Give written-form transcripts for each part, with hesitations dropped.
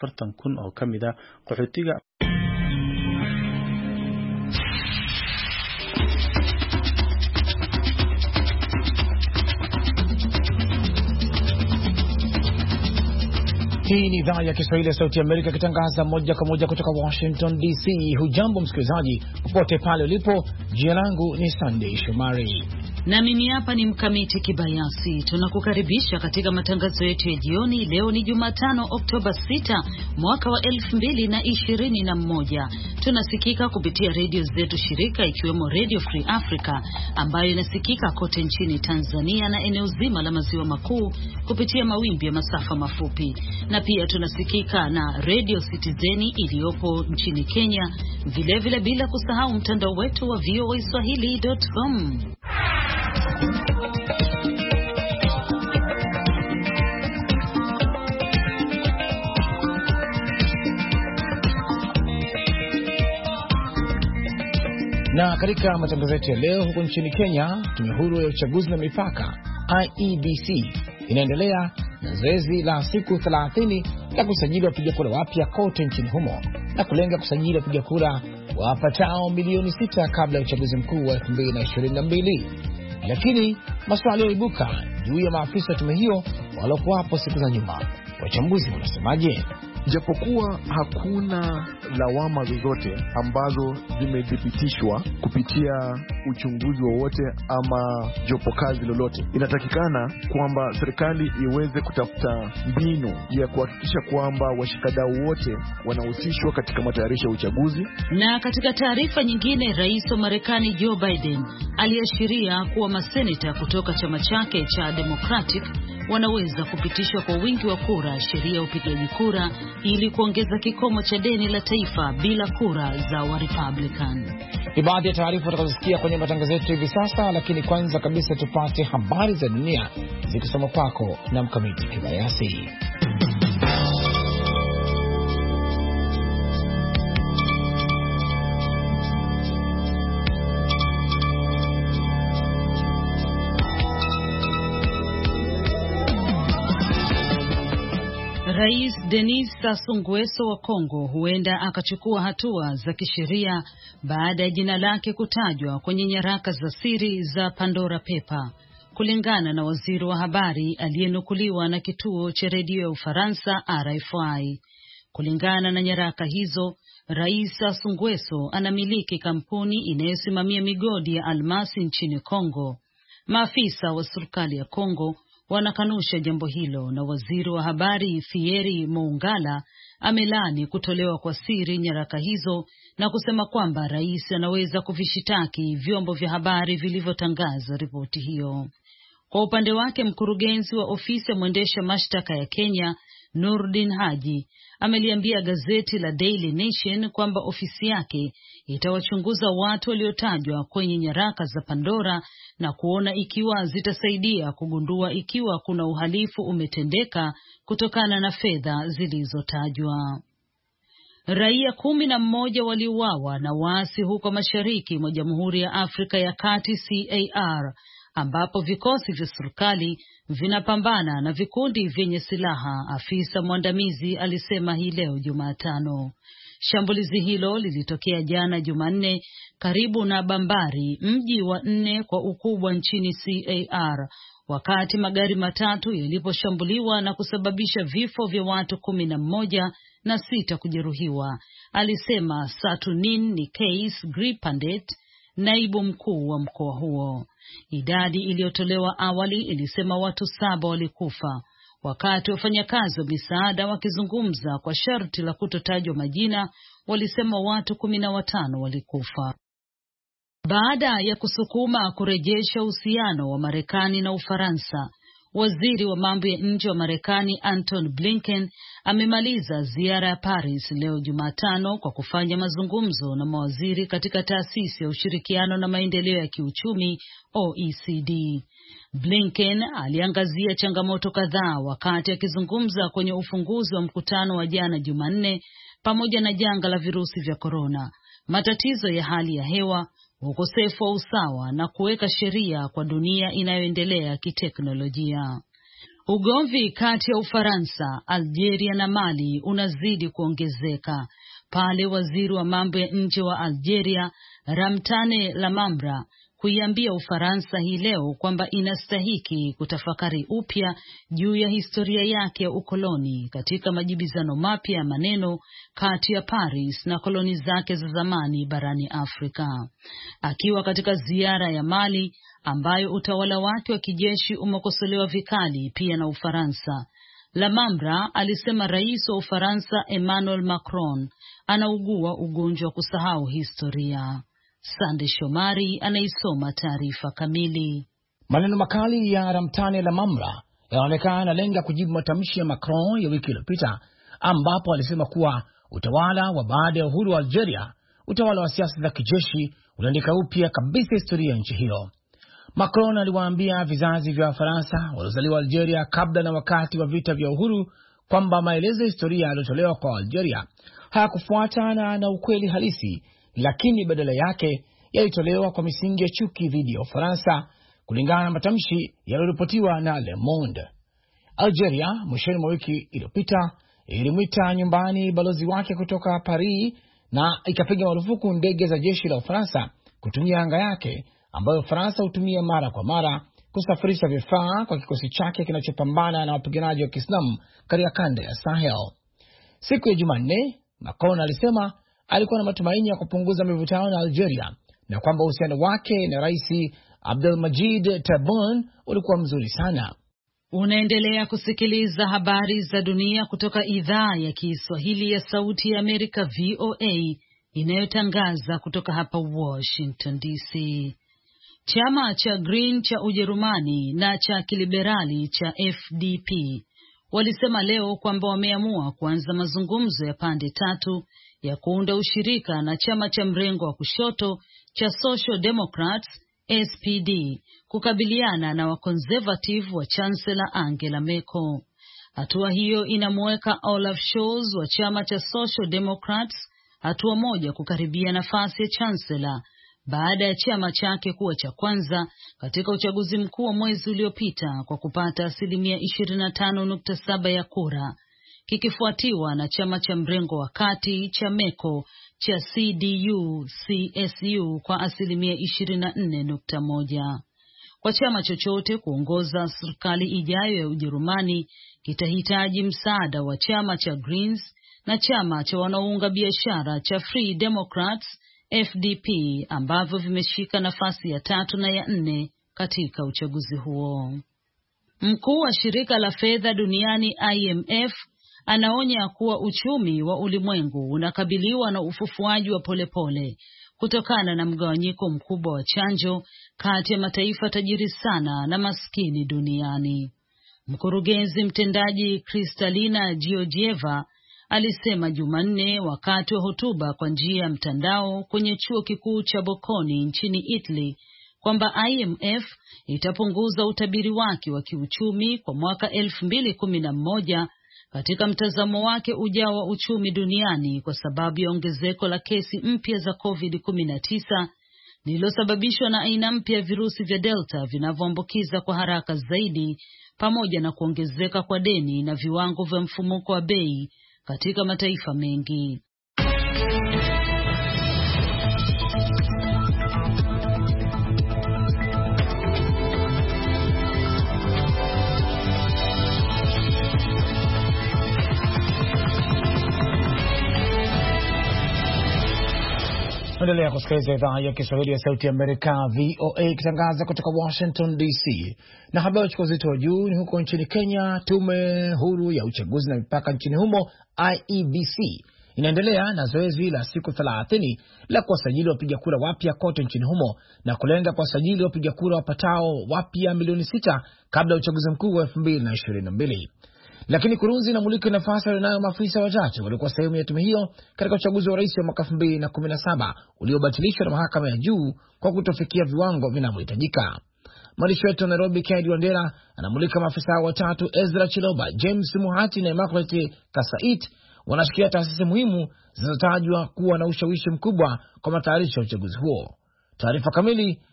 40,000 oo ka mid ah qaxootiga. Hii ni idhaa ya Kiswahili ya Sauti ya Amerika kitangaza moja kwa moja kutoka Washington DC. Hujambo msikilizaji popote pale ulipo. Jina langu ni Sunday Shomari na mimi hapa ni Mkamiti Kibayasi. Tunakukaribisha katika matangazo yetu ya jioni. Leo ni Jumatano, Oktoba 6 mwaka wa 2021. Tunasikika kupitia redio zetu shirika ikiwemo Radio Free Africa ambayo inasikika kote nchini Tanzania na eneo zima la maziwa makuu kupitia mawimbi ya masafa mafupi, na pia tunasikika na Radio Citizen iliyopo nchini Kenya, vilevile bila kusahau mtandao wetu wa voaswahili.com. Na katika matangazo yetu ya leo, huko nchini Kenya, tume huru ya uchaguzi na mipaka IEBC inaendelea na zoezi la siku 30 la kusajili wapiga kura wapya kote nchini humo na kulenga kusajili wapiga kura wapatao milioni 6 kabla ya uchaguzi mkuu wa 2022. Lakini maswali yaliibuka juu ya maafisa wa tume hiyo waliokuwapo siku za nyuma. Wachambuzi wanasemaje? Japokuwa hakuna lawama zozote ambazo zimethibitishwa kupitia uchunguzi wowote ama jopo kazi lolote, inatakikana kwamba serikali iweze kutafuta mbinu ya kuhakikisha kwamba washikadau wote wanahusishwa katika matayarisho ya uchaguzi. Na katika taarifa nyingine, Rais wa Marekani Joe Biden aliashiria kuwa maseneta kutoka chama chake cha Democratic wanaweza kupitishwa kwa wingi wa kura sheria ya upigaji kura ili kuongeza kikomo cha deni la taifa bila kura za wa Republican. Ni baadhi ya taarifa tutakazosikia kwenye matangazo yetu hivi sasa, lakini kwanza kabisa tupate habari za dunia zikisoma kwako na Mkamiti Kibayasi. Rais Denis Sassou Nguesso wa Kongo huenda akachukua hatua za kisheria baada ya jina lake kutajwa kwenye nyaraka za siri za Pandora Paper, kulingana na waziri wa habari aliyenukuliwa na kituo cha redio ya Ufaransa RFI. Kulingana na nyaraka hizo, Rais Sassou Nguesso anamiliki kampuni inayosimamia migodi ya almasi nchini Kongo. Maafisa wa serikali ya Kongo wanakanusha jambo hilo, na waziri wa habari Thierry Moungala amelani kutolewa kwa siri nyaraka hizo na kusema kwamba rais anaweza kuvishitaki vyombo vya habari vilivyotangaza ripoti hiyo. Kwa upande wake, mkurugenzi wa ofisi ya mwendesha mashtaka ya Kenya Nurdin Haji ameliambia gazeti la Daily Nation kwamba ofisi yake itawachunguza watu waliotajwa kwenye nyaraka za Pandora na kuona ikiwa zitasaidia kugundua ikiwa kuna uhalifu umetendeka kutokana na fedha zilizotajwa. Raia 11 waliuawa na waasi huko mashariki mwa Jamhuri ya Afrika ya Kati CAR, ambapo vikosi vya serikali vinapambana na vikundi vyenye silaha, afisa mwandamizi alisema hii leo Jumatano. Shambulizi hilo lilitokea jana Jumanne karibu na Bambari, mji wa 4 kwa ukubwa nchini CAR, wakati magari matatu yaliposhambuliwa na kusababisha vifo vya watu 11 na 6 kujeruhiwa, alisema Satunin Nikes Gripandet, naibu mkuu wa mkoa huo. Idadi iliyotolewa awali ilisema watu 7 walikufa, wakati wafanyakazi wa misaada wakizungumza kwa sharti la kutotajwa majina walisema watu 15 walikufa. Baada ya kusukuma kurejesha uhusiano wa Marekani na Ufaransa, waziri wa mambo ya nje wa Marekani Anton Blinken amemaliza ziara ya Paris leo Jumatano kwa kufanya mazungumzo na mawaziri katika taasisi ya ushirikiano na maendeleo ya kiuchumi OECD. Blinken aliangazia changamoto kadhaa wakati akizungumza kwenye ufunguzi wa mkutano wa jana Jumanne, pamoja na janga la virusi vya korona, matatizo ya hali ya hewa, ukosefu wa usawa na kuweka sheria kwa dunia inayoendelea kiteknolojia. Ugomvi kati ya Ufaransa, Algeria na Mali unazidi kuongezeka pale waziri wa mambo ya nje wa Algeria Ramtane Lamamra kuiambia Ufaransa hii leo kwamba inastahiki kutafakari upya juu ya historia yake ya ukoloni katika majibizano mapya ya maneno kati ya Paris na koloni zake za zamani barani Afrika. Akiwa katika ziara ya Mali ambayo utawala wake wa kijeshi umekosolewa vikali pia na Ufaransa, Lamamra alisema rais wa Ufaransa Emmanuel Macron anaugua ugonjwa wa kusahau historia. Sande Shomari anaisoma taarifa kamili. Maneno makali ya Ramtane Lamamra yanaonekana yanalenga kujibu matamshi ya Macron ya wiki iliyopita, ambapo alisema kuwa utawala wa baada ya uhuru wa Algeria, utawala wa siasa za kijeshi, unaandika upya kabisa historia ya nchi hiyo. Macron aliwaambia vizazi vya Wafaransa waliozaliwa Algeria kabla na wakati wa vita vya uhuru kwamba maelezo ya historia yaliyotolewa kwa Algeria hayakufuatana na ukweli halisi, lakini badala yake yalitolewa kwa misingi ya chuki dhidi ya Ufaransa, kulingana na matamshi yaliyoripotiwa na Le Monde. Algeria mwishoni mwa wiki iliyopita ilimwita nyumbani balozi wake kutoka Paris na ikapiga marufuku ndege za jeshi la Ufaransa kutumia anga yake, ambayo Ufaransa hutumia mara kwa mara kusafirisha vifaa kwa kikosi chake kinachopambana na wapiganaji wa Kiislamu katika kanda ya Sahel. Siku ya Jumanne, Macron alisema alikuwa na matumaini ya kupunguza mivutano na Algeria na kwamba uhusiano wake na Rais Abdelmadjid Tebboune ulikuwa mzuri sana. Unaendelea kusikiliza habari za dunia kutoka idhaa ya Kiswahili ya Sauti ya Amerika VOA inayotangaza kutoka hapa Washington DC. Chama cha Green cha Ujerumani na cha kiliberali cha FDP walisema leo kwamba wameamua kuanza mazungumzo ya pande tatu ya kuunda ushirika na chama cha mrengo wa kushoto cha Social Democrats SPD kukabiliana na wakonservative wa Chancellor Angela Merkel. Hatua hiyo inamweka Olaf Scholz wa chama cha Social Democrats hatua moja kukaribia nafasi ya Chancellor baada ya chama chake kuwa cha kwanza katika uchaguzi mkuu wa mwezi uliopita kwa kupata 25.7% ya kura, kikifuatiwa na chama cha mrengo wa kati cha Merkel cha CDU-CSU kwa 24.1%. Kwa chama chochote kuongoza serikali ijayo ya Ujerumani kitahitaji msaada wa chama cha Greens na chama cha wanaounga biashara cha Free Democrats FDP ambavyo vimeshika nafasi ya 3 na ya 4 katika uchaguzi huo. Mkuu wa shirika la fedha duniani IMF anaonya kuwa uchumi wa ulimwengu unakabiliwa na ufufuaji wa polepole kutokana na mgawanyiko mkubwa wa chanjo kati ya mataifa tajiri sana na maskini duniani. Mkurugenzi mtendaji Kristalina Georgieva alisema Jumanne wakati wa hotuba kwa njia ya mtandao kwenye chuo kikuu cha Bocconi nchini Italy kwamba IMF itapunguza utabiri wake wa kiuchumi kwa mwaka 2011 katika mtazamo wake ujao wa uchumi duniani kwa sababu ya ongezeko la kesi mpya za COVID-19 lililosababishwa na aina mpya ya virusi vya Delta vinavyoambukiza kwa haraka zaidi, pamoja na kuongezeka kwa deni na viwango vya mfumuko wa bei katika mataifa mengi. Endelea kusikiliza idhaa ya Kiswahili ya Sauti ya Amerika VOA ikitangaza kutoka Washington DC. Na habari chukua uzito wa juu ni huko nchini Kenya. Tume huru ya uchaguzi na mipaka nchini humo IEBC inaendelea na zoezi la siku 30 la kuwasajili wapiga kura wapya kote nchini humo na kulenga kuwasajili wapiga kura wapatao wapya milioni 6 kabla ya uchaguzi mkuu wa 2022. Lakini Kurunzi inamulika nafasi walionayo maafisa wachache waliokuwa sehemu ya tume hiyo katika uchaguzi wa rais wa mwaka 2017 uliobatilishwa na mahakama ya juu kwa kutofikia viwango vinavyohitajika. Mwandishi wetu Nairobi Kennedy Wandera anamulika maafisa watatu: Ezra Chiloba, James Muhati na Immaculate Kasait wanashikilia taasisi muhimu zinazotajwa kuwa na ushawishi mkubwa kwa matayarisho ya uchaguzi huo. Taarifa kamili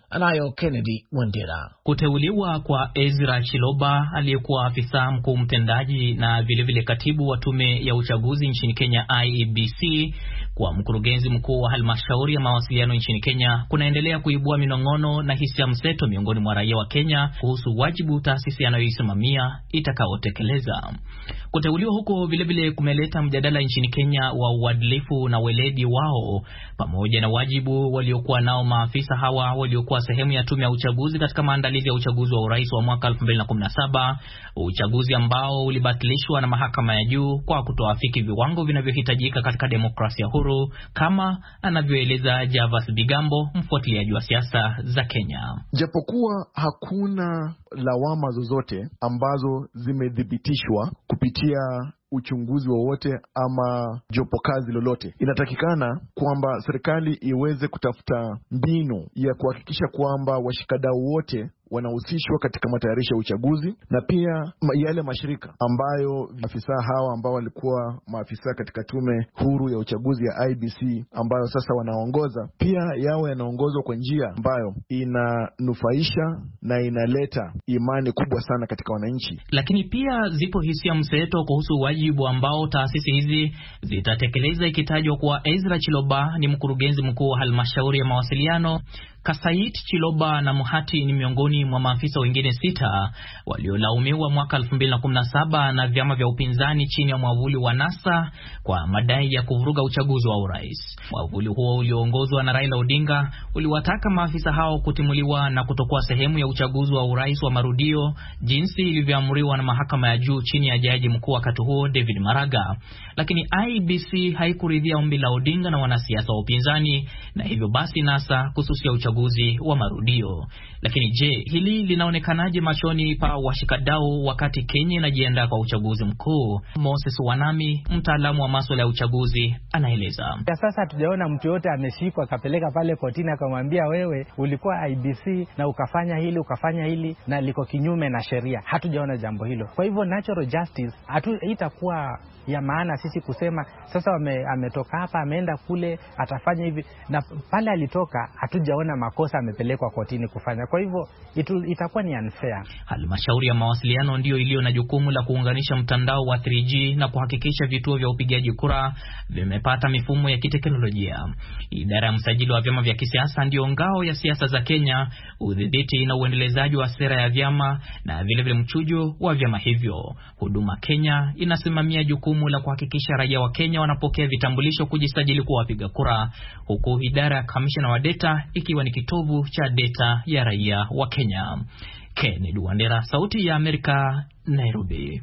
anayo Kennedy Wandera. Kuteuliwa kwa Ezra Chiloba aliyekuwa afisa mkuu mtendaji na vilevile katibu wa tume ya uchaguzi nchini Kenya IEBC kwa mkurugenzi mkuu wa halmashauri ya mawasiliano nchini Kenya kunaendelea kuibua minong'ono na hisia mseto miongoni mwa raia wa Kenya kuhusu wajibu taasisi anayoisimamia itakaotekeleza. Kuteuliwa huko vilevile kumeleta mjadala nchini Kenya wa uadilifu na weledi wao pamoja na wajibu waliokuwa nao maafisa hawa waliokuwa sehemu ya tume ya uchaguzi katika maandalizi ya uchaguzi wa urais wa mwaka 2017, uchaguzi ambao ulibatilishwa na mahakama ya juu kwa kutoafiki viwango vinavyohitajika katika demokrasia huru, kama anavyoeleza Javas Bigambo, mfuatiliaji wa siasa za Kenya. Japokuwa hakuna lawama zozote ambazo zimedhibitishwa kupitia uchunguzi wowote ama jopo kazi lolote, inatakikana kwamba serikali iweze kutafuta mbinu ya kuhakikisha kwamba washikadau wote wanahusishwa katika matayarisho ya uchaguzi, na pia yale mashirika ambayo afisa hawa ambao walikuwa maafisa katika tume huru ya uchaguzi ya IBC ambayo sasa wanaongoza, pia yao yanaongozwa kwa njia ambayo inanufaisha na inaleta imani kubwa sana katika wananchi. Lakini pia zipo hisia mseto kuhusu wajibu ambao taasisi hizi zitatekeleza, ikitajwa kuwa Ezra Chiloba ni mkurugenzi mkuu wa halmashauri ya mawasiliano, Kasait Chiloba na Muhati ni miongoni mwa maafisa wengine 6 waliolaumiwa mwaka 2017 na vyama vya upinzani chini ya mwavuli wa NASA kwa madai ya kuvuruga uchaguzi wa urais. Mwavuli huo ulioongozwa na Raila Odinga uliwataka maafisa hao kutimuliwa na kutokuwa sehemu ya uchaguzi wa urais wa marudio jinsi ilivyoamriwa na mahakama ya juu chini ya jaji mkuu wakati huo David Maraga. Lakini IEBC haikuridhia ombi la Odinga na wanasiasa wa upinzani, na hivyo basi NASA kususia uchaguzi wa marudio. Lakini je, hili linaonekanaje machoni pa washikadau wakati Kenya inajiandaa kwa uchaguzi mkuu? Moses Wanami, mtaalamu wa masuala ya uchaguzi, anaeleza. Sasa hatujaona mtu yote ameshikwa akapeleka pale kotini akamwambia wewe ulikuwa IBC na ukafanya hili na liko kinyume na sheria. Hatujaona jambo hilo. Kwa hivyo natural justice itakuwa ya maana sisi kusema sasa ametoka hapa ameenda kule atafanya hivi, na pale alitoka hatujaona makosa amepelekwa kotini kufanya. Kwa hivyo itakuwa ni unfair. Halmashauri ya mawasiliano ndio iliyo na jukumu la kuunganisha mtandao wa 3G na kuhakikisha vituo vya upigaji kura vimepata mifumo ya kiteknolojia. Idara ya msajili wa vyama vya kisiasa ndio ngao ya siasa za Kenya, udhibiti na uendelezaji wa sera ya vyama na vile mchujo wa vyama hivyo. Huduma Kenya inasimamia jukumu la kuhakikisha raia wa Kenya wanapokea vitambulisho kujisajili kuwa wapiga kura, huku idara ya kamishna wa data ikiwa ni kitovu cha data ya raia wa Kenya. Kennedy Wandera, Sauti ya Amerika, Nairobi.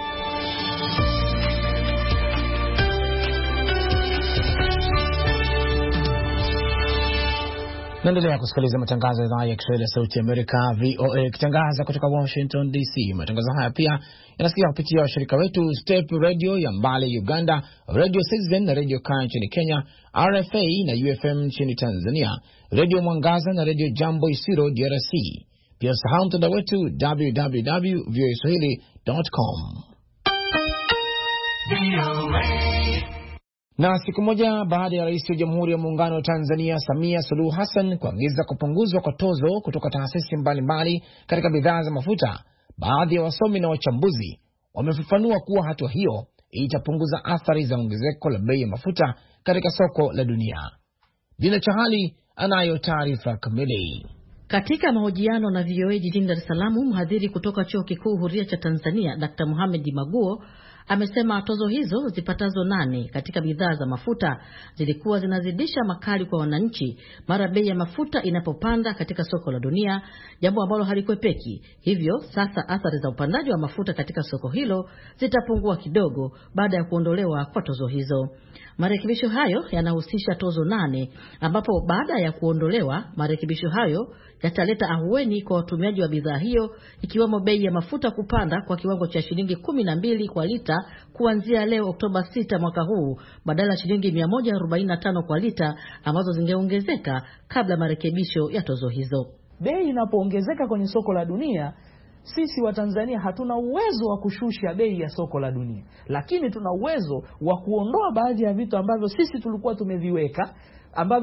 Naendelea kusikiliza matangazo ya idhaa ya Kiswahili ya Sauti ya Amerika, VOA, ikitangaza kutoka Washington DC. Matangazo haya pia yanasikia kupitia washirika wetu Step Radio ya Mbale Uganda, Radio Citizen na Radio Kaya nchini Kenya, RFA na UFM nchini Tanzania, Radio Mwangaza na Radio Jambo Isiro DRC. Pia usahau mtandao wetu www.voaswahili.com. Na siku moja baada ya Rais wa Jamhuri ya Muungano wa Tanzania Samia Suluhu Hassan kuagiza kupunguzwa kwa tozo kutoka taasisi mbalimbali katika bidhaa za mafuta, baadhi ya wasomi na wachambuzi wamefafanua kuwa hatua hiyo itapunguza athari za ongezeko la bei ya mafuta katika soko la dunia. Dina Chahali anayo taarifa kamili. Katika mahojiano na VOA jijini Dar es Salaam, mhadhiri kutoka Chuo Kikuu Huria cha Tanzania Dr. Mohamed Maguo amesema tozo hizo zipatazo 8 katika bidhaa za mafuta zilikuwa zinazidisha makali kwa wananchi mara bei ya mafuta inapopanda katika soko la dunia, jambo ambalo halikwepeki. Hivyo sasa athari za upandaji wa mafuta katika soko hilo zitapungua kidogo baada ya kuondolewa kwa tozo hizo. Marekebisho hayo yanahusisha tozo 8, ambapo baada ya kuondolewa marekebisho hayo yataleta ahueni kwa watumiaji wa bidhaa hiyo, ikiwemo bei ya mafuta kupanda kwa kiwango cha shilingi 12 kwa lita kuanzia leo Oktoba 6 mwaka huu, badala ya shilingi 145 kwa lita ambazo zingeongezeka kabla marekebisho ya tozo hizo. Bei inapoongezeka kwenye soko la dunia, sisi wa Tanzania hatuna uwezo wa kushusha bei ya soko la dunia, lakini tuna uwezo wa kuondoa baadhi ya vitu ambavyo sisi tulikuwa tumeviweka, ambavyo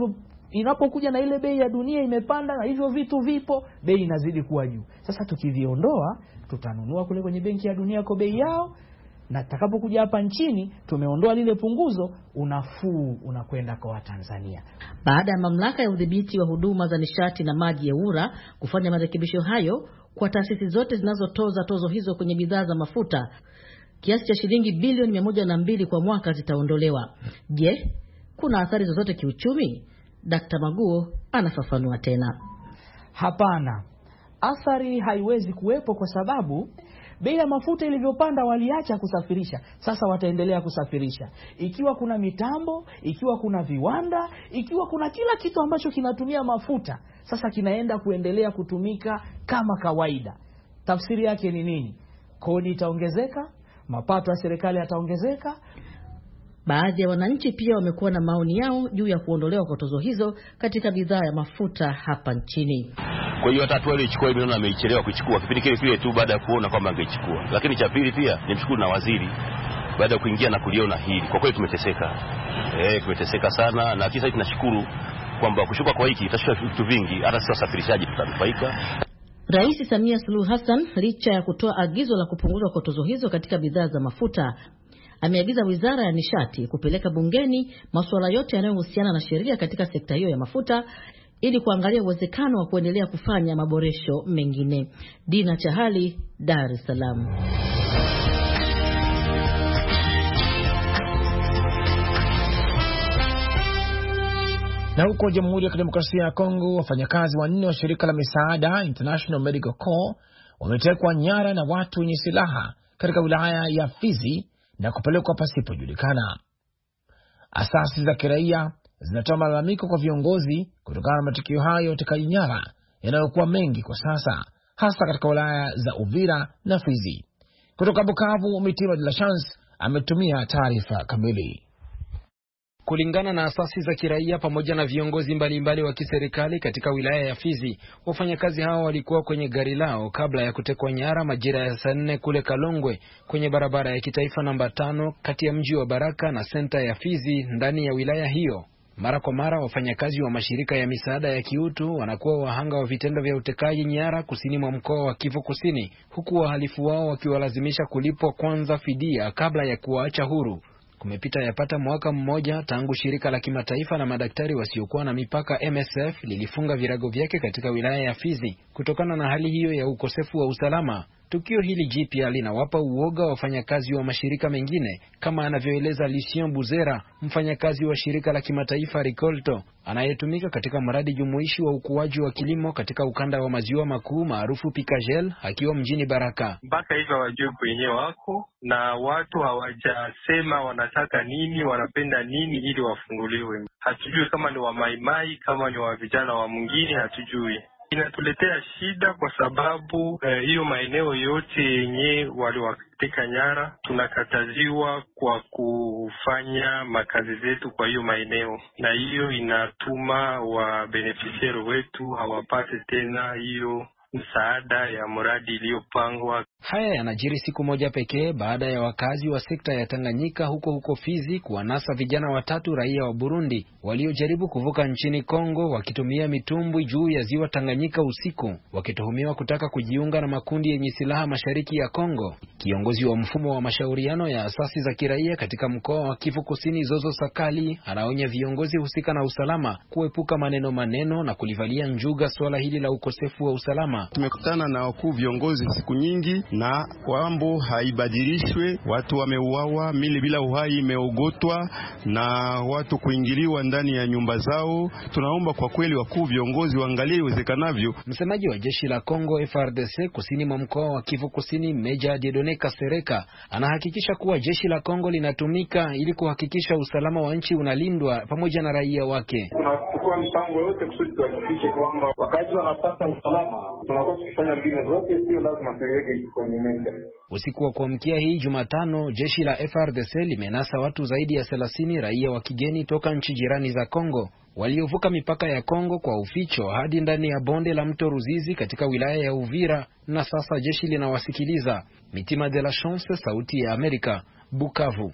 Inapokuja na ile bei ya dunia imepanda na hivyo vitu vipo, bei inazidi kuwa juu. Sasa tukiviondoa, tutanunua kule kwenye benki ya dunia kwa bei yao, na takapokuja hapa nchini tumeondoa lile punguzo, unafuu unakwenda kwa Watanzania. Baada ya mamlaka ya udhibiti wa huduma za nishati na maji ya EWURA kufanya marekebisho hayo kwa taasisi zote zinazotoza tozo hizo kwenye bidhaa za mafuta, kiasi cha shilingi bilioni 102 kwa mwaka zitaondolewa. Je, kuna athari zozote kiuchumi? Dr. Maguo anafafanua tena. Hapana, athari haiwezi kuwepo kwa sababu bei ya mafuta ilivyopanda waliacha kusafirisha. Sasa wataendelea kusafirisha. Ikiwa kuna mitambo, ikiwa kuna viwanda, ikiwa kuna kila kitu ambacho kinatumia mafuta, sasa kinaenda kuendelea kutumika kama kawaida. Tafsiri yake ni nini? Kodi itaongezeka, mapato ya serikali yataongezeka. Baadhi ya wananchi pia wamekuwa na maoni yao juu ya kuondolewa kwa tozo hizo katika bidhaa ya mafuta hapa nchini. Kwa hiyo hata hatua ile ichukua ile ameichelewa kuchukua kipindi kile tu baada ya kuona kwamba angechukua. Lakini cha pili pia nimshukuru na waziri baada ya kuingia na kuliona hili. Kwa kweli tumeteseka. Tumeteseka sana, na sasa tunashukuru kwamba kushuka kwa hiki itashusha vitu vingi, hata sisi wasafirishaji tutanufaika. Rais Samia Suluhu Hassan, licha ya kutoa agizo la kupunguzwa kwa tozo hizo katika bidhaa za mafuta, ameagiza Wizara ya Nishati kupeleka bungeni masuala yote yanayohusiana na sheria katika sekta hiyo ya mafuta ili kuangalia uwezekano wa kuendelea kufanya maboresho mengine. Dina Chahali, Dar es Salaam. Na huko Jamhuri ya Kidemokrasia ya Kongo, wafanyakazi 4 wa shirika la misaada International Medical Corps wametekwa nyara na watu wenye silaha katika wilaya ya Fizi na kupelekwa pasipojulikana. Asasi za kiraia zinatoa malalamiko kwa viongozi kutokana na matukio hayo ya utekaji nyara yanayokuwa mengi kwa sasa, hasa katika wilaya za Uvira na Fizi. Kutoka Bukavu, Mitima de la Chance ametumia taarifa kamili. Kulingana na asasi za kiraia pamoja na viongozi mbalimbali wa kiserikali katika wilaya ya Fizi, wafanyakazi hao walikuwa kwenye gari lao kabla ya kutekwa nyara majira ya saa 4 kule Kalongwe kwenye barabara ya kitaifa namba 5 kati ya mji wa Baraka na senta ya Fizi ndani ya wilaya hiyo. Mara kwa mara wafanyakazi wa mashirika ya misaada ya kiutu wanakuwa wahanga wa vitendo vya utekaji nyara kusini mwa mkoa wa Kivu Kusini, huku wahalifu wao wakiwalazimisha kulipwa kwanza fidia kabla ya kuwaacha huru. Kumepita yapata mwaka mmoja tangu shirika la kimataifa la madaktari wasiokuwa na mipaka MSF lilifunga virago vyake katika wilaya ya Fizi kutokana na hali hiyo ya ukosefu wa usalama. Tukio hili jipya linawapa uoga wafanyakazi wa mashirika mengine, kama anavyoeleza Lucien Buzera, mfanyakazi wa shirika la kimataifa Ricolto, anayetumika katika mradi jumuishi wa ukuaji wa kilimo katika ukanda wa maziwa makuu maarufu Pikajel, akiwa mjini Baraka. Mpaka hivyo hawajui kwenye wako na watu hawajasema wanataka nini, wanapenda nini ili wafunguliwe. Hatujui kama ni wa maimai, kama ni wa vijana wa mwingine, hatujui. Inatuletea shida kwa sababu hiyo maeneo yote yenye waliwateka nyara tunakataziwa kwa kufanya makazi zetu kwa hiyo maeneo, na hiyo inatuma wa beneficiari wetu hawapate tena hiyo msaada ya mradi iliyopangwa. Haya yanajiri siku moja pekee baada ya wakazi wa sekta ya Tanganyika huko Fizi kuwanasa vijana 3 raia wa Burundi waliojaribu kuvuka nchini Kongo wakitumia mitumbwi juu ya ziwa Tanganyika usiku, wakituhumiwa kutaka kujiunga na makundi yenye silaha mashariki ya Kongo. Kiongozi wa mfumo wa mashauriano ya asasi za kiraia katika mkoa wa Kivu Kusini, Zozo Sakali, anaonya viongozi husika na usalama kuepuka maneno na kulivalia njuga swala hili la ukosefu wa usalama. Tumekutana na wakuu viongozi siku nyingi na kwambo haibadilishwe. Watu wameuawa, mili bila uhai imeogotwa na watu kuingiliwa ndani ya nyumba zao. Tunaomba kwa kweli wakuu viongozi waangalie iwezekanavyo. Msemaji wa jeshi la Kongo FARDC kusini mwa mkoa wa Kivu Kusini, Meja Dieudonne Kasereka, anahakikisha kuwa jeshi la Kongo linatumika ili kuhakikisha usalama wa nchi unalindwa pamoja na raia wake. Tunachukua mpango yote kusudi tuhakikishe kwamba wakati wanapata usalama tunakuwa tukifanya mbinu zote, sio lazima tuweke kwenye meza. Usiku wa kuamkia hii Jumatano, jeshi la FARDC limenasa watu zaidi ya 30 raia wa kigeni toka nchi jirani za Kongo waliovuka mipaka ya Kongo kwa uficho hadi ndani ya bonde la mto Ruzizi katika wilaya ya Uvira, na sasa jeshi linawasikiliza. Mitima de la Chance, Sauti ya Amerika, Bukavu.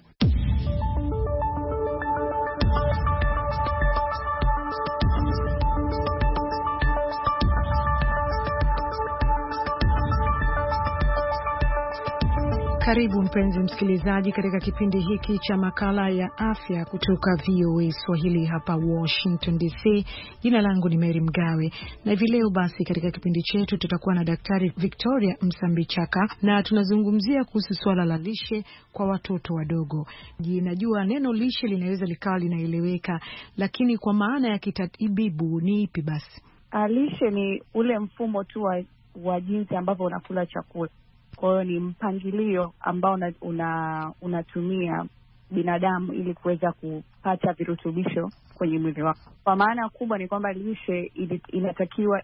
Karibu mpenzi msikilizaji katika kipindi hiki cha makala ya afya kutoka VOA Swahili hapa Washington DC. Jina langu ni Mary Mgawe na hivi leo basi katika kipindi chetu tutakuwa na Daktari Victoria Msambichaka na tunazungumzia kuhusu swala la lishe kwa watoto wadogo. Najua neno lishe linaweza likawa linaeleweka, lakini kwa maana ya kitatibibu ni ipi basi? Lishe ni ule mfumo tu wa jinsi ambavyo unakula chakula. Kwa hiyo ni mpangilio ambao unatumia binadamu ili kuweza kupata virutubisho kwenye mwili wako. Kwa maana kubwa ni kwamba lishe inatakiwa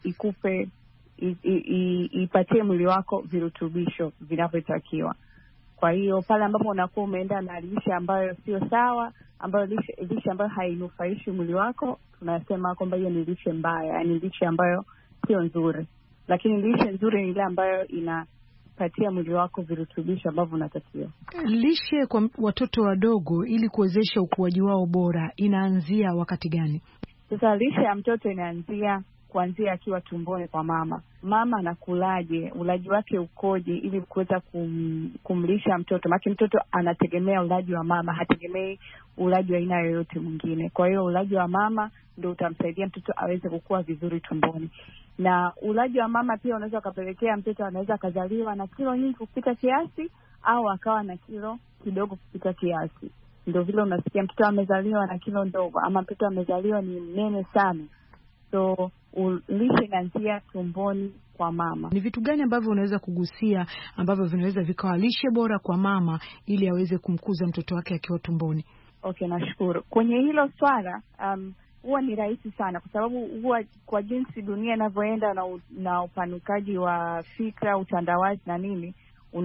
ipatie mwili wako virutubisho vinavyotakiwa. Kwa hiyo pale ambapo unakuwa umeenda na lishe ambayo sio sawa, ambayo lishe ambayo hainufaishi mwili wako, tunasema kwamba hiyo ni lishe mbaya, yani lishe ambayo sio nzuri. Lakini lishe nzuri ni ile ambayo patia mwili wako virutubisho ambavyo unatakiwa. Lishe kwa watoto wadogo ili kuwezesha ukuaji wao bora inaanzia wakati gani? Sasa lishe ya mtoto inaanzia kuanzia akiwa tumboni kwa mama. Mama anakulaje, ulaji wake ukoje ili kuweza kumlisha mtoto. Maana mtoto anategemea ulaji wa mama, hategemei ulaji wa aina yoyote mwingine. Kwa hiyo ulaji wa mama ndio utamsaidia mtoto aweze kukua vizuri tumboni. Na ulaji wa mama pia unaweza kupelekea mtoto anaweza kazaliwa na kilo nyingi kupita kiasi au akawa na kilo kidogo kupita kiasi. Ndio vile unasikia mtoto amezaliwa na kilo ndogo ama mtoto amezaliwa ni mnene sana. So lishe inaanzia tumboni kwa mama. Ni vitu gani ambavyo unaweza kugusia ambavyo vinaweza vikawa lishe bora kwa mama ili aweze kumkuza mtoto wake akiwa tumboni? Okay, nashukuru. Kwenye hilo swala huwa ni rahisi sana kwa sababu huwa kwa jinsi dunia inavyoenda na upanukaji wa fikra, utandawazi na nini,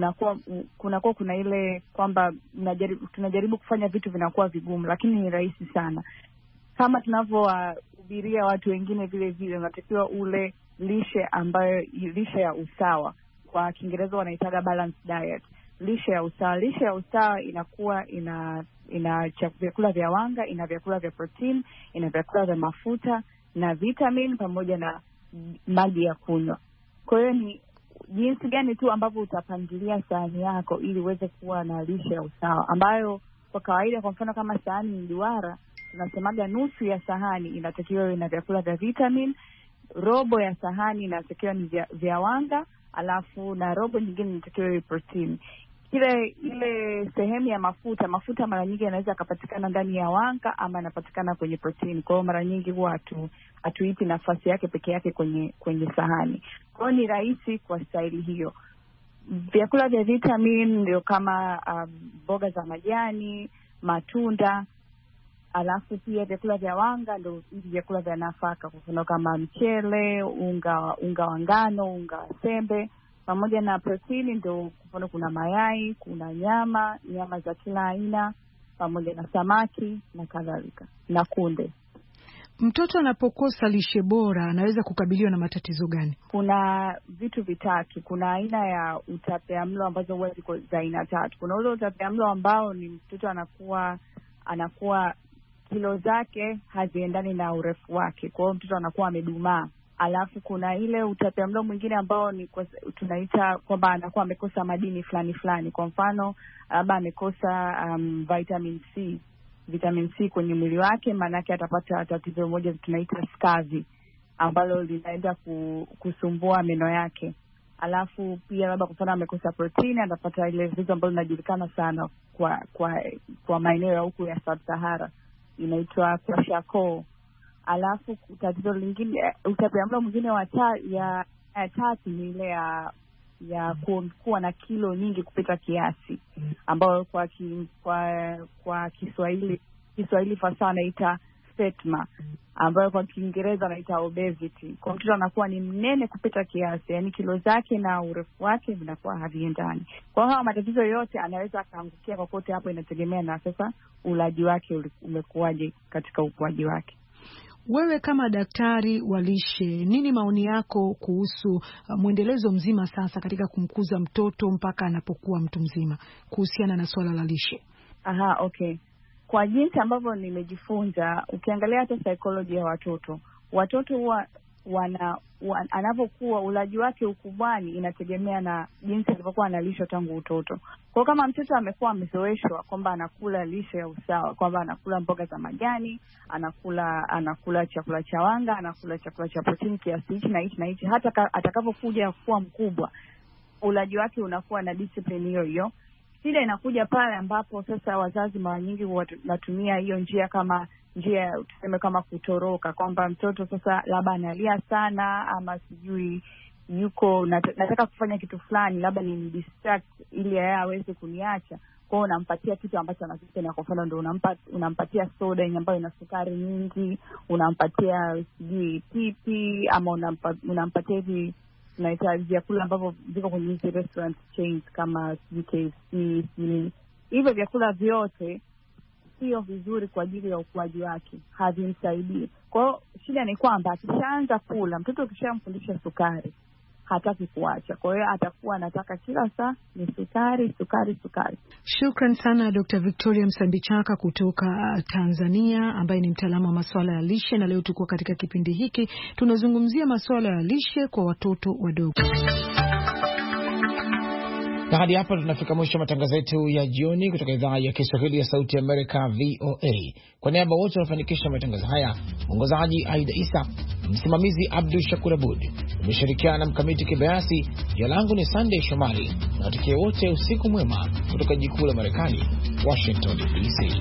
kuna ile kwamba tunajaribu kufanya vitu vinakuwa vigumu, lakini ni rahisi sana. Kama tunavyohubiria watu wengine vile vile, unatakiwa ule lishe ya usawa. Kwa Kiingereza wanaitaga balanced diet. Lishe ya usawa inakuwa ina vyakula vya wanga, ina vyakula vya protein, ina vyakula vya mafuta na vitamin pamoja na maji ya kunywa. Kwa hiyo ni jinsi gani tu ambavyo utapangilia sahani yako ili uweze kuwa na lishe ya usawa, ambayo kwa kawaida, kwa mfano kama sahani ni duara, tunasemaga nusu ya sahani inatakiwa ina vyakula vya vitamin, robo ya sahani inatakiwa ni vya wanga, alafu na robo nyingine inatakiwa iwe protein. Ile sehemu ya mafuta mara nyingi yanaweza kupatikana ndani ya wanga ama yanapatikana kwenye protein. Kwa hiyo mara nyingi huwa hatuipi nafasi yake peke yake kwenye sahani. Kwa hiyo ni rahisi kwa staili hiyo. Vyakula vya vitamin ndio kama mboga za majani, matunda, alafu pia vyakula vya wanga ndio vyakula vya nafaka, kwa mfano kama mchele, unga wa ngano, unga wa sembe, pamoja na proteini ndio mfano kuna mayai, kuna nyama za kila aina, pamoja na samaki na kadhalika, na kunde. Mtoto anapokosa lishe bora anaweza kukabiliwa na matatizo gani? Kuna vitu vitatu. Kuna aina ya utapiamlo ambazo huwa ziko za aina tatu. Kuna ule utapiamlo ambao ni mtoto anakuwa kilo zake haziendani na urefu wake, kwa hiyo mtoto anakuwa amedumaa. Alafu kuna ile utapiamlo mwingine ambao ni tunaita kwamba anakuwa amekosa madini fulani. Kwa mfano labda amekosa vitamin C kwenye mwili wake, maana yake atapata tatizo moja tunaita scurvy ambalo linaenda kusumbua meno yake. Alafu pia labda kwa mfano amekosa protein, atapata ile vitu ambalo linajulikana sana kwa maeneo ya huku ya Sub-Sahara, inaitwa kwashiorkor. Alafu tatizo lingine, utapiamlo mwingine ya tatu ni ile ya kuwa na kilo nyingi kupita kiasi, ambayo kwa Kiswahili fasaha naita fetma, ambayo kwa Kiingereza naita obesity. Kwa mtoto anakuwa ni mnene kupita kiasi, yani kilo zake na urefu wake vinakuwa haviendani. Kwa hiyo matatizo yote anaweza akaangukia kokote hapo, inategemea na sasa ulaji wake umekuwaje katika ukuaji wake. Wewe kama daktari wa lishe, nini maoni yako kuhusu mwendelezo mzima sasa katika kumkuza mtoto mpaka anapokuwa mtu mzima kuhusiana na swala la lishe? Okay. Kwa jinsi ambavyo nimejifunza, ukiangalia hata psychology ya watoto huwa anapokuwa ulaji wake ukubwani inategemea na jinsi alivyokuwa analishwa tangu utoto. Kwa kama mtoto amekuwa amezoeshwa kwamba anakula lishe ya usawa, kwamba anakula mboga za majani, anakula chakula cha wanga, anakula chakula cha protini kiasi hichi na hichi na hichi, hata atakapokuja kuwa mkubwa ulaji wake unakuwa na discipline hiyo hiyo. Shida inakuja pale ambapo sasa wazazi mara nyingi wanatumia hiyo njia kama njia tuseme kama kutoroka, kwamba mtoto sasa labda analia sana ama sijui yuko nataka kufanya kitu fulani, labda ni distract ili yeye aweze kuniacha. Kwa hiyo unampatia kitu ambacho anakipenda. Kwa mfano ndio unampatia soda ambayo ina sukari nyingi, unampatia sijui pipi, ama unampatia hivi tunaita vyakula ambavyo viko kwenye hizi restaurant chains kama KFC. Hivyo vyakula vyote sio vizuri kwa ajili ya ukuaji wake, havimsaidii. Kwa hiyo shida ni kwamba akishaanza kula, mtoto ukishamfundisha sukari hataki kuacha. Kwa hiyo atakuwa anataka kila saa ni sukari, sukari, sukari. Shukran sana Dr. Victoria Msambichaka kutoka Tanzania, ambaye ni mtaalamu wa masuala ya lishe, na leo tuko katika kipindi hiki tunazungumzia masuala ya lishe kwa watoto wadogo. Na hadi hapa tunafika mwisho wa matangazo yetu ya jioni kutoka idhaa ya Kiswahili ya Sauti ya Amerika VOA. Kwa niaba wote wanafanikisha matangazo haya, mwongozaji Aida Isa, msimamizi Abdul Shakur Abud, nimeshirikiana na Mkamiti Kibayasi. Jina langu ni Sunday Shomari, na watakia wote usiku mwema kutoka jikuu la Marekani, Washington DC.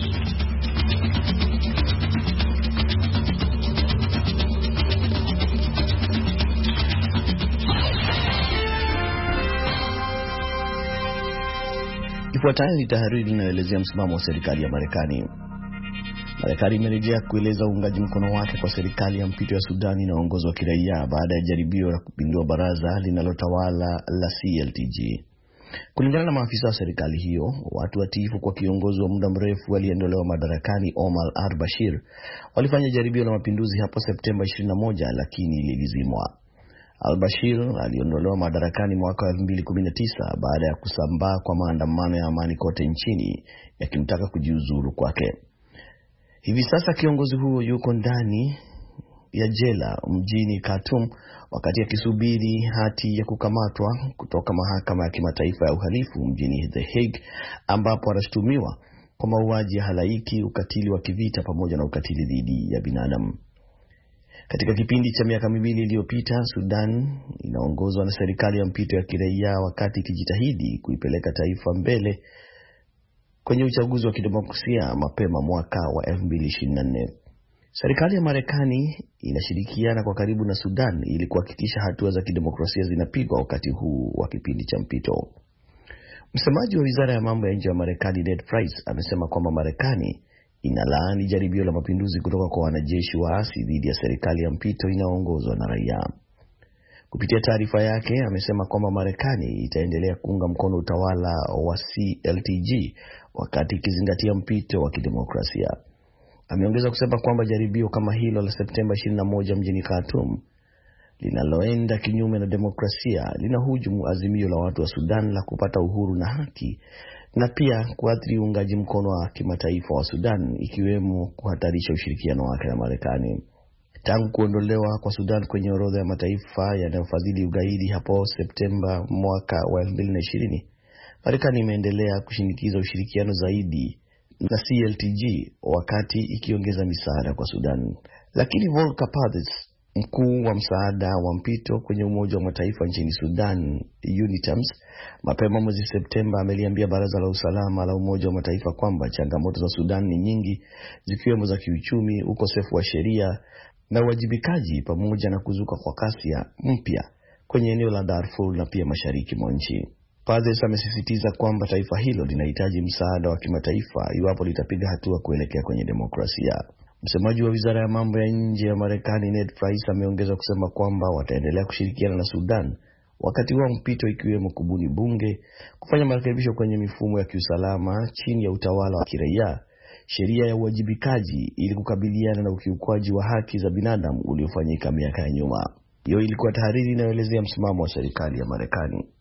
Ifuatayo ni tahariri inayoelezea msimamo wa serikali ya Marekani. Marekani imerejea kueleza uungaji mkono wake kwa serikali ya mpito ya Sudan inayoongozwa kiraia baada ya jaribio la kupindua baraza linalotawala la CLTG. Kulingana na maafisa wa serikali hiyo, watu watiifu kwa kiongozi wa muda mrefu aliyeondolewa madarakani Omar al-Bashir walifanya jaribio la mapinduzi hapo Septemba 21, lakini lilizimwa. Al-Bashir aliondolewa madarakani mwaka 2019 baada ya kusambaa kwa maandamano ya amani kote nchini yakimtaka kujiuzuru kwake. Hivi sasa kiongozi huyo yuko ndani ya jela mjini Khartoum wakati akisubiri hati ya kukamatwa kutoka mahakama ya kimataifa ya uhalifu mjini The Hague, ambapo anashutumiwa kwa mauaji ya halaiki, ukatili wa kivita pamoja na ukatili dhidi ya binadamu. Katika kipindi cha miaka 2 iliyopita, Sudan inaongozwa na serikali ya mpito ya kiraia wakati ikijitahidi kuipeleka taifa mbele kwenye uchaguzi wa kidemokrasia mapema mwaka wa 2024. Serikali ya Marekani inashirikiana kwa karibu na Sudan ili kuhakikisha hatua za kidemokrasia zinapigwa wakati huu wa kipindi cha mpito. Msemaji wa Wizara ya Mambo ya Nje ya Marekani Ned Price amesema kwamba Marekani inalaani jaribio la mapinduzi kutoka kwa wanajeshi waasi dhidi ya serikali ya mpito inayoongozwa na raia. Kupitia taarifa yake, amesema kwamba Marekani itaendelea kuunga mkono utawala wa CLTG wakati ikizingatia mpito wa kidemokrasia. Ameongeza kusema kwamba jaribio kama hilo la Septemba 21 mjini Khartoum linaloenda kinyume na demokrasia linahujumu azimio la watu wa Sudan la kupata uhuru na haki, na pia kuathiri uungaji mkono wa kimataifa wa Sudan, ikiwemo kuhatarisha ushirikiano wake na Marekani. Tangu kuondolewa kwa Sudan kwenye orodha ya mataifa yanayofadhili ugaidi hapo Septemba mwaka wa 2020, Marekani imeendelea kushinikiza ushirikiano zaidi na CLTG wakati ikiongeza misaada kwa Sudan. Lakini Volker Perthes, mkuu wa msaada wa mpito kwenye Umoja wa Mataifa nchini Sudan, UNITAMS, mapema mwezi Septemba ameliambia Baraza la Usalama la Umoja wa Mataifa kwamba changamoto za Sudan ni nyingi, zikiwemo za kiuchumi, ukosefu wa sheria na uwajibikaji, pamoja na kuzuka kwa ghasia mpya kwenye eneo la Darfur na pia mashariki mwa nchi. Perthes amesisitiza kwamba taifa hilo linahitaji msaada wa kimataifa iwapo litapiga hatua kuelekea kwenye demokrasia. Msemaji wa Wizara ya Mambo ya Nje ya Marekani Ned Price ameongeza kusema kwamba wataendelea kushirikiana na Sudan wakati wa mpito, ikiwemo kubuni bunge, kufanya marekebisho kwenye mifumo ya kiusalama chini ya utawala wa kiraia, sheria ya uwajibikaji ili kukabiliana na ukiukwaji wa haki za binadamu uliofanyika miaka ya nyuma. Hiyo ilikuwa tahariri inayoelezea msimamo wa serikali ya Marekani.